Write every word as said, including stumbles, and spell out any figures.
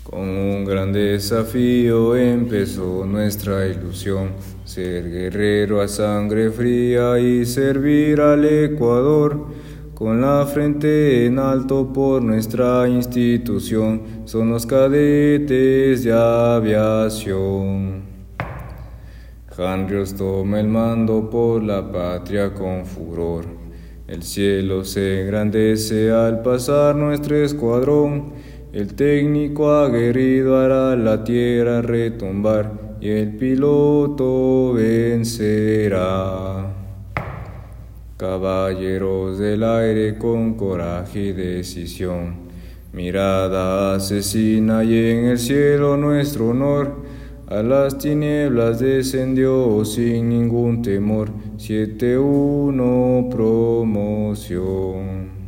Con un gran desafío empezó nuestra ilusión, ser guerrero a sangre fría y servir al Ecuador. Con la frente en alto por nuestra institución, son los cadetes de aviación. Hanrios toma el mando por la patria con furor. El cielo se engrandece al pasar nuestro escuadrón. El técnico aguerrido hará la tierra retumbar y el piloto vencerá. Caballeros del aire con coraje y decisión, mirada asesina y en el cielo nuestro honor. A las tinieblas descendió sin ningún temor, siete uno promoción.